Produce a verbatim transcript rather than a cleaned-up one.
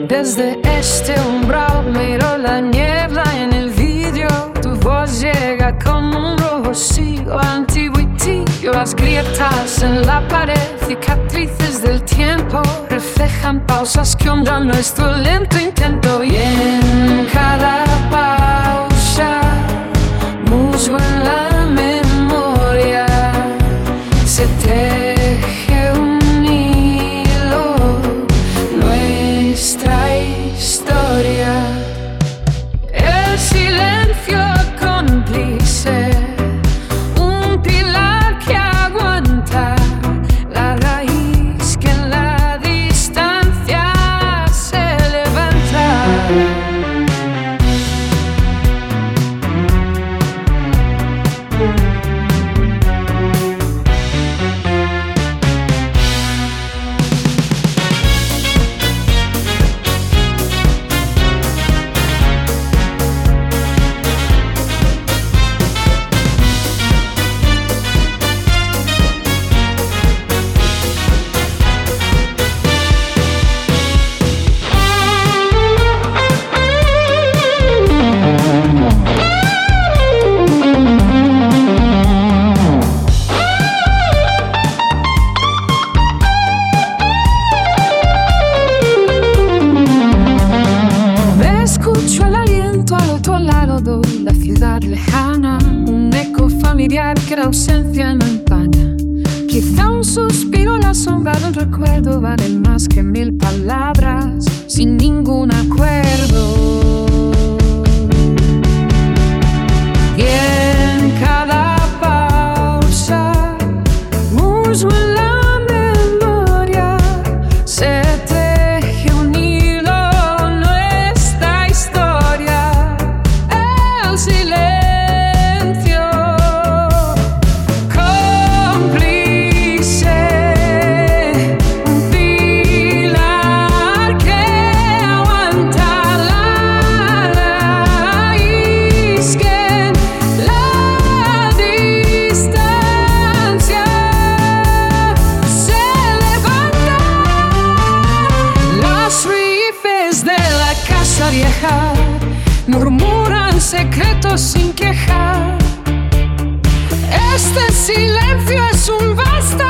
Desde este umbral miro la niebla en el vidrio. Tu voz llega como un rocío antiguo y tibio. Las grietas en la pared, cicatrices del tiempo, reflejan pausas que honran nuestro lento intento. Y en cada pausa, musgo en la memoria, se teje un hilo, nuestra historia. El silencio cómplice, un pilar que aguanta, la raíz que en la distancia se levanta. Escucho el aliento al otro lado de la ciudad lejana, un eco familiar que la ausencia no empaña. Quizá un suspiro, la sombra del recuerdo valen más que mil palabras sin ningún acuerdo. Y en cada pausa, musgo en la memoria, se teje un hilo, nuestra historia. El silencio cómplice, un pilar que aguanta, la raíz que en la distancia se levanta. Los rifes de la casa vieja murmuran secretos sin quejar. Este silencio es un vasto